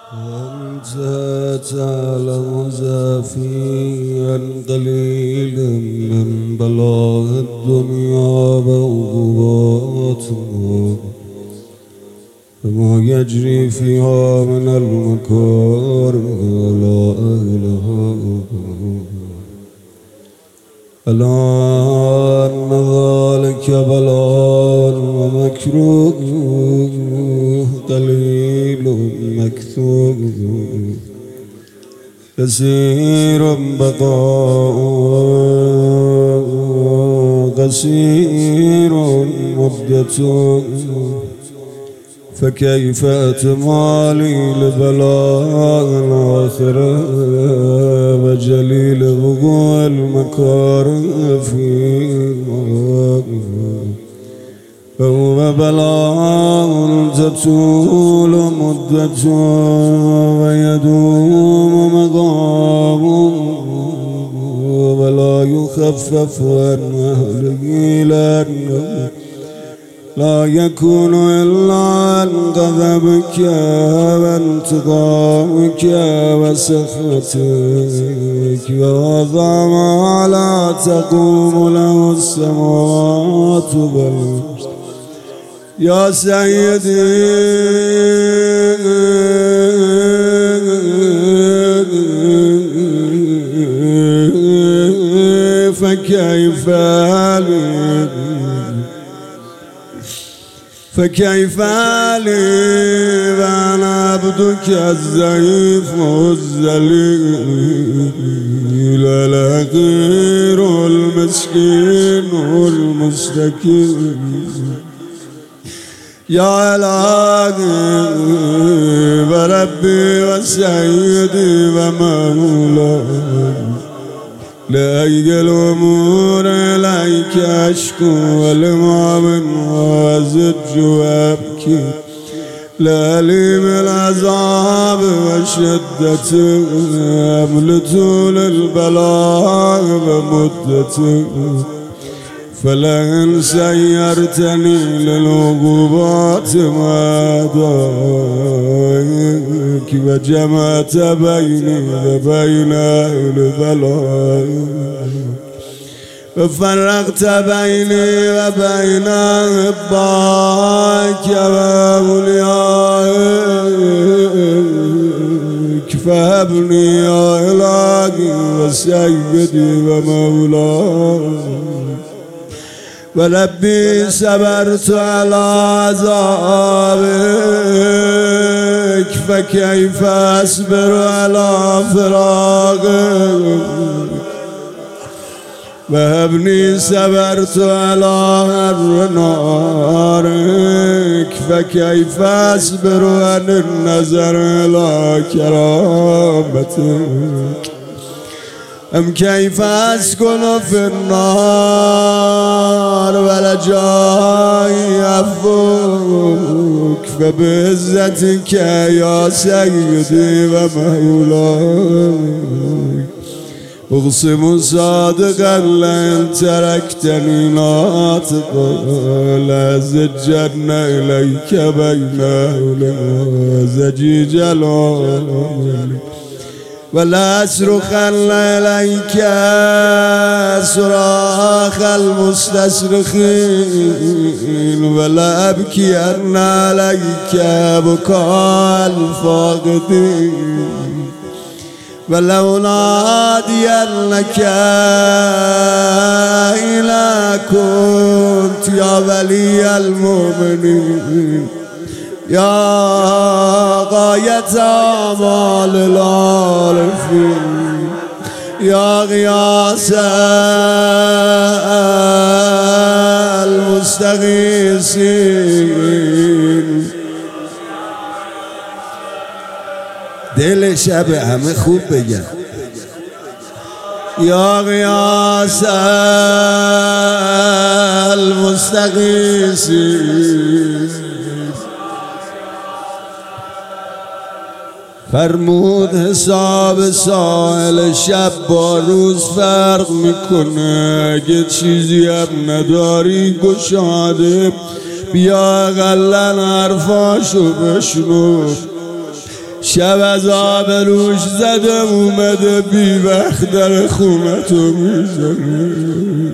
أنت تعلم زافيا قليلا من بلاء الدنيا وعقوباتها وما يجري فيها من المكاره على أهلها. ألا أن ذلك بلاء ومكروه قليل مكتوب كثير بقاء قصير مدة، فكيف أتمالي لبلاء الآخرة وجليل وقوع المكاره فيها. فهو بلاء تطول مدة ويدوم مقامه ولا يخفف عن أهله لأنه لا يكون إلا عن غضبك وانتقامك وسخطك، وهذا ما لا تقوم له السماوات والأرض. يا سيدي فكيف لي وأنا عبدك الضعيف الذليل الحقير المسكين المستكين. يا إلهي وربي وسيدي ومولاي، لأي الأمور إليك أشكو والمؤمن وأزج وأبكي، لأليم العذاب وشدته أمل طول البلاء ومدته. فلئن سيرتني للعقوبات وأعدائك وجمعت بيني وبين أهل بلاء وفرقت بيني وبين أحبائك وأوليائك، فهبني يا إلهي وسيدي ومولاي. وربي صبرت على عذابك، فكيف أصبر على فراقك. وهبني صبرت على حر نارك، فكيف أصبر عن النظر إلى كرامتك. أم كيف أسكن في النار ورجائي عفوك، فبعزتك يا سيدي ومولاي. أقسم صادقا لئن تركتني ناطقا لأزجن إليك بين زجيج العالم، ولا أصرخن إليك صراخ المستصرخين، ولا أبكين عليك بكاء الفاقدين، ولو نادينك إلى كنت يا ولي المؤمنين، يا غاية آمال العارفين، يا غياث المستغيثين. دل شب همه خوب بگن. یا غیاث المستغیثین. فرمود حساب سائل شب با روز فرق میکنه، اگه چیزی هم نداری گشاده بیا اقلن حرفاشو بشنو. شب از آبروش زدم اومده بی وقت در خونتو میزنه.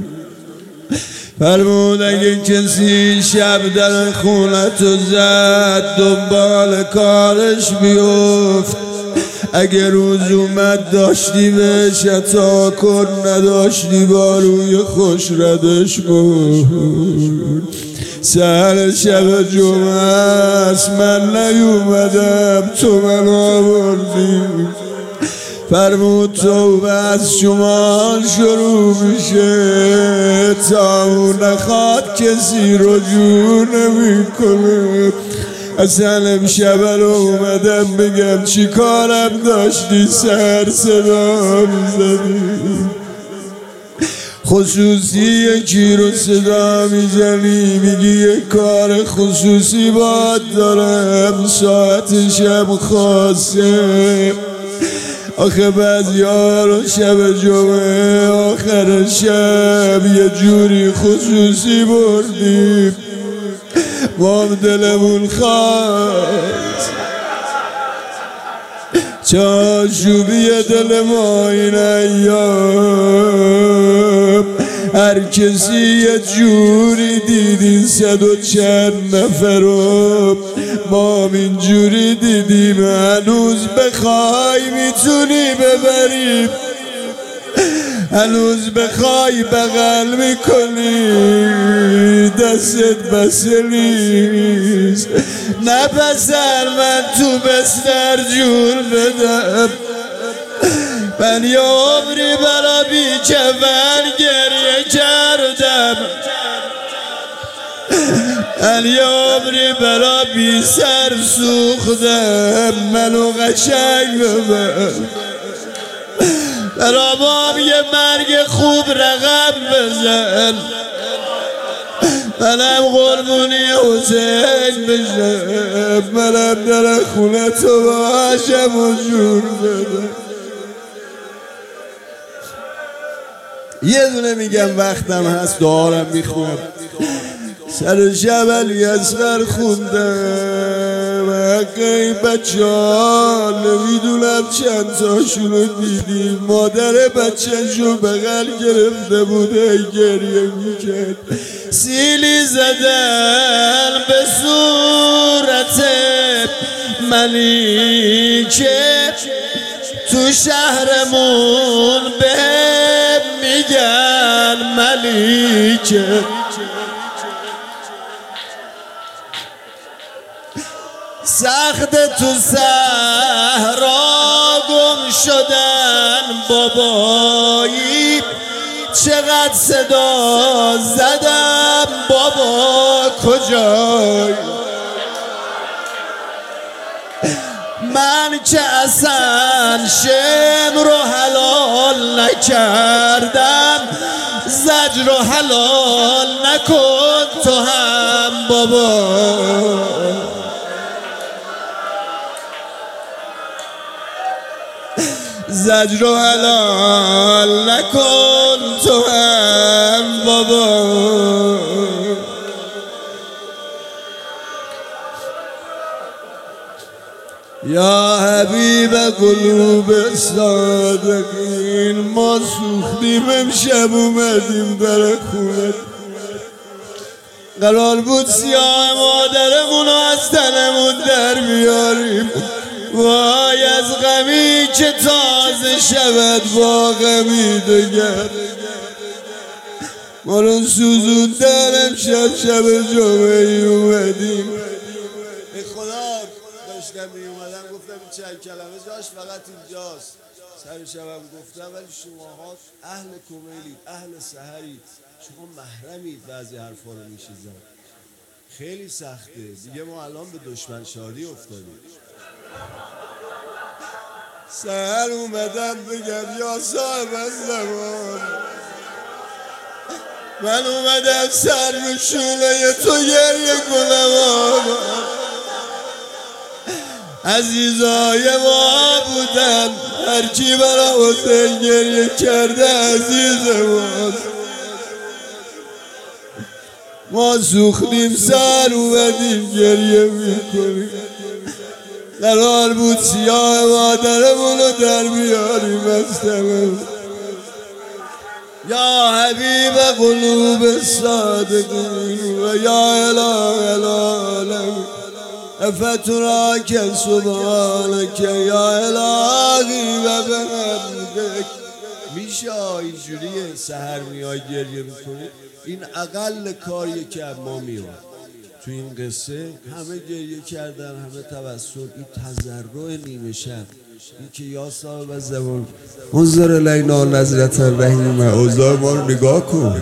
فرمود اگه کسی شب در خونتو زد دنبال کارش بیفت، اگه روز اومد داشتی بهش عطا کن، نداشتی با روی خوش ردش بود. سهر شب جمعه است من نیومدم تو من آوردی. فرمود توبه از شمال شروع میشه تا اون نخواد کسی رجوع نمی کنه. اصلا امشب رو اومدم بگم چی کارم داشتی سر صدا میزنی، خصوصی یکی رو صدا میزنی میگی یک کار خصوصی باید دارم ساعت شب خاصه. آخه بعضی‌ها رو شب جمعه آخر شب یه جوری خصوصی بردیم ما دلمون خواست چاشوبی دل ما این ایام. هر کسی یه جوری دیدین صد و چند نفر رو ما این جوری دیدیم. هنوز بخوای میتونی ببریم، هنوز بخوای بغل میکنی دستت بسه نیست. نه پسر من تو بستر جور بدم، من یه عمری برا بیکفن گریه کردم، من یه عمری برا بی سر سوختم. منو قشنگ ببر برا بام یه مرگ خوب رقم بزن، منم قربونی حسین بشم، منم در خونه تو باشم و جور بدم. یه دونه میگم وقتم هست دارم میخونم. سر شب علی اصغر خوندم حق این بچه ها نمیدونم چند تاشونو دیدیم. مادر بچه‌شو بغل گرفته بوده گریه میکرد، سیلی زدن به صورت ملیکه تو شهرمون به میگن ملیکه. سخت تو صحرا گم شدن بابایی، چقدر صدا زدم بابا کجایی. من که اصلا شم رو حلال نکردم، زجر رو حلال نکن تو هم بابا. زجر رو حلال نکن تو هم بابا. یا حبیب قلوب صادقین ما سوختیم امشب اومدیم در خونت. قرار بود سیاه مادرمون از تنمون در بیاریم، وای از غمی که تازه شود با غمی دگر. ما رو سوزوندن امشب شب جمعه اومدیم. به خدا داشتم می اومدم گفتم این چند کلمه جاش فقط اینجاست. سر شبم گفتم ولی شماها اهل کمیلید، اهل سحرید، شما محرمید بعضی حرفا رو میشیزن. خیلی سخته دیگه، ما الان به دشمن شادی افتادیم. سهر اومدم بگم یا صاحب زمان، من اومدم سر رو شونه تو گریه کنم آقا. عزیزای ما بودن، هرکی برا حسین گریه کرده عزیز ماست. ما سوختیم سر اومدیم گریه میکنیم. قرار بود سیاه مادرمونو در بیاریم از تمام. یا حبیب قلوب الصادقین و یا اله العالمین افتراک سبحانک یا الهی و بحمدک. میشه اینجوریه سحر میای گریه میکنی؟ این اقل کاریه که ما میاد تو این قصه. همه گریه کردن، همه توسل. این تضرع نیمه شب، این که یا صاحب زمان انظر لینا نظرت رحیمه، اوضاع ما رو نگاه کن.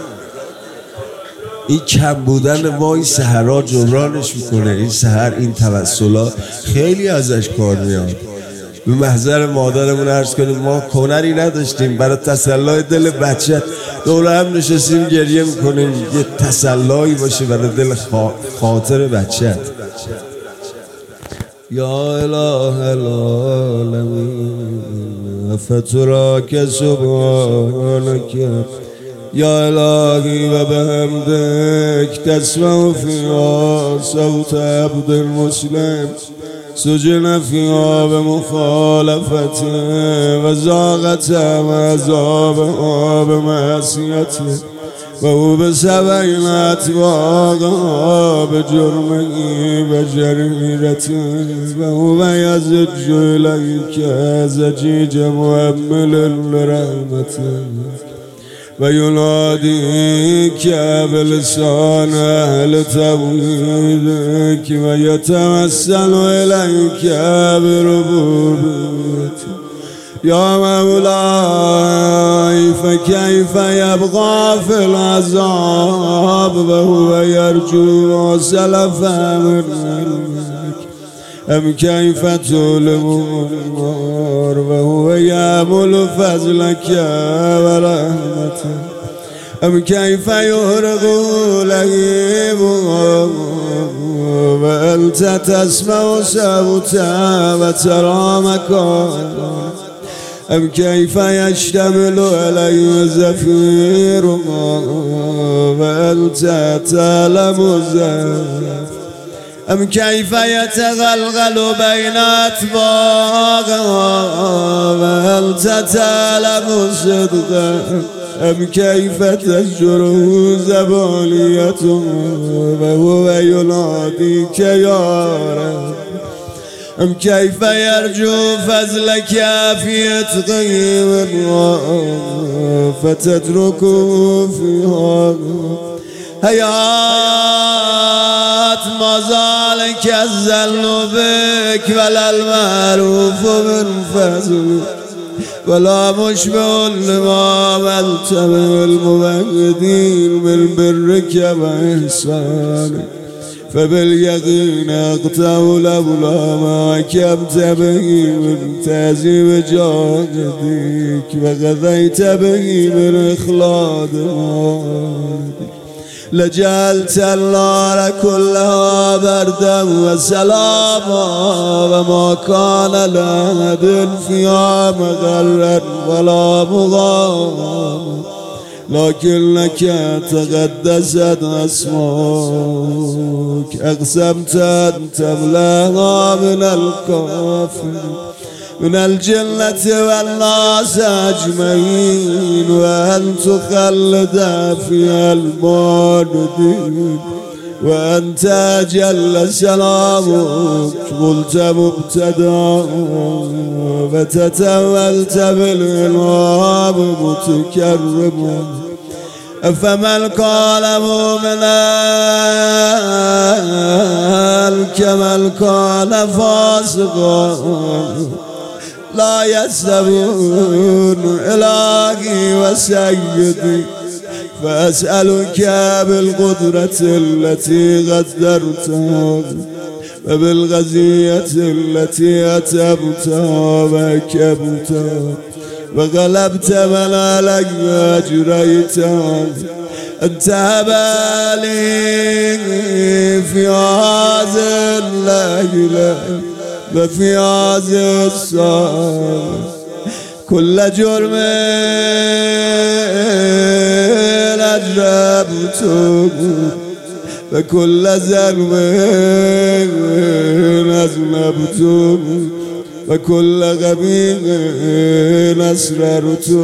این کم بودن ما این سحرها جبرانش میکنه. این سحر، این توسلات خیلی ازش کار میاد. به محضر مادرمون عرض کنیم ما هنری نداشتیم برای تسلای دل بچه، دور هم نشستیم گریه میکنیم یه تسلایی باشه برای دل خاطر بچه. یا اله العالمین فتراک سبحانک یا الهی و بحمدک تسمع فیها صوت عبد المسلم سجن فیها به مخالفته و زاغت و عذابها به معصیته و او به سبعین اتباقها به جرمه و جریرته و او یزج الیک زجیج محمل لرحمته و ینادیک بلسان اهل توحیدک و یتوسل الیک بربوبیتک. یا مولاي فكيف يبقى في العذاب وهو يرجو سلفا منك أم كيف تؤلم النار وهو يأمل فضلك ورحمتك أم كيف يهرق لهيبه وأنت تسمع صوتا وترى مكانه أم كيف يشتمل عليه زفير وأنت تعلم الزفير أم كيف يتغلغل بين أطباقها وأنت تعلم الصدق أم كيف تزجره زبانيته وهو يناديك يا رب أم كيف يرجو فضلك في عتقه فتتركه فيها حياة ما ذلك الظن بك ولا المعروف من فضلك ولا مشبه لما عملت به الموحدين من برك وإحسانك فباليقين أقطع لولا ما حكمت به من تعظيم جاهدك وغذيت به من إخلاد مالك لجعلت النار كلها بردا وسلاما وما كان لأحد فيها مغرا ولا مغاما لكنك تقدست أسماك أقسمت أن تملاها من الكافر من الجنة والناس أجمعين وأن تخلد فيها الموردين وأنت جل سلامك قلت مبتدا فتتولت بالإلهام متكرما فمن قال مؤمنا كمن قال فاسقا لا يستوون إلهي وسيدي فأسألك بالقدرة التي قدرتها وبالغزية التي أتبتها وكبتها وغلبت من علي أجريتها أن تهب لي في هذا الليلة وفي هذا الساعة كل جرم أجربته وكل ذنب أذنبت وكل غبي أسررت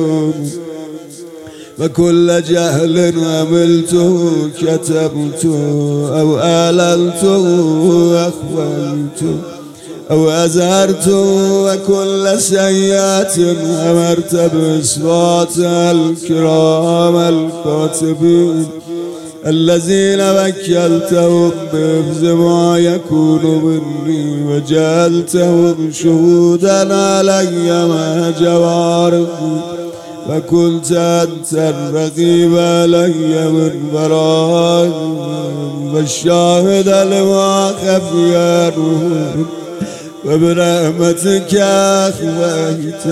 وكل جهل عملت كتبت أو أعلنت أخفيت أو أزهرت وكل سيئات أمرت بإصفات الكرام الكاتبين الذين وكلتهم بحفظ ما يكون مني وجعلتهم شهودا علي مع جوارحي وكنت أنت الرقيب علي من براء والشاهد لما خفي عنه وبرحمتك أخفيت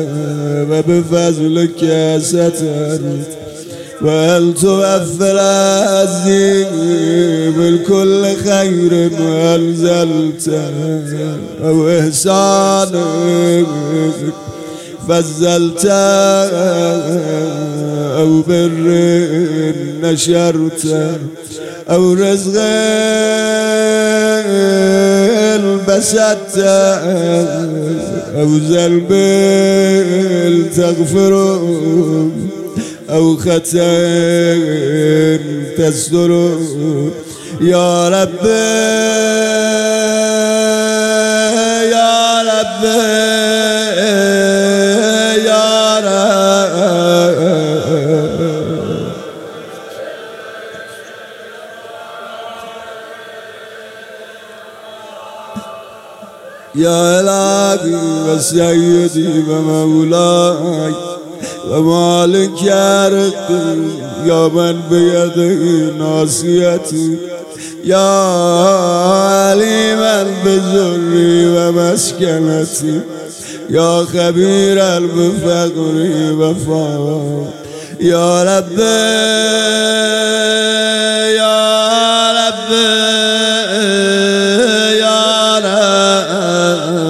وبفضلك سترت وهل توفر عزي بالكل خير أنزلت أو إحسانك فزلت أو بر نشرت أو رزق بسطت أو ذنب تغفر أو خطأ تستر يا رب يا رب يا رب يا إلهي وسيدي ومولاي ومالك يا رقي يا من بيده ناصيتي يا عليما بزري ومسكنتي يا خبيرا بفقري وفاقي يا رب يا رب يا رب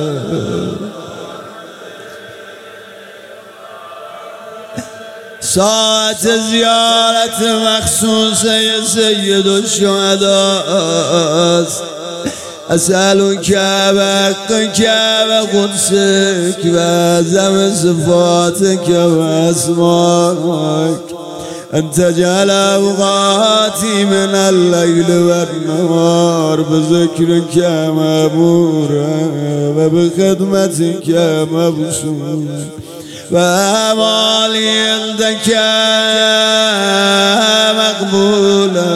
ساعة زيارة مخصوصة يا سيد الشهداء أسألك بحقك وقدسك وعظم صفاتك وأسمائك أن تجعل أوقاتي من الليل والنهار بذكرك مأمورا وبخدمتك مبسوطا وأعمالي عندك مقبولا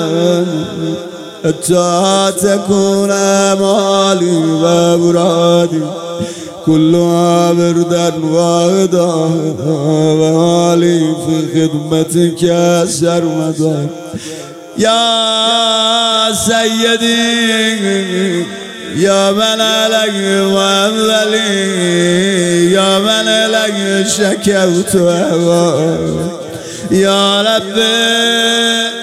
حتى تكون أعمالي وأورادي كلها بردا واحدا ومالي في خدمتك سرمدا يا سيدي يا من علي وأنزلي يا من علي شكوت يا رب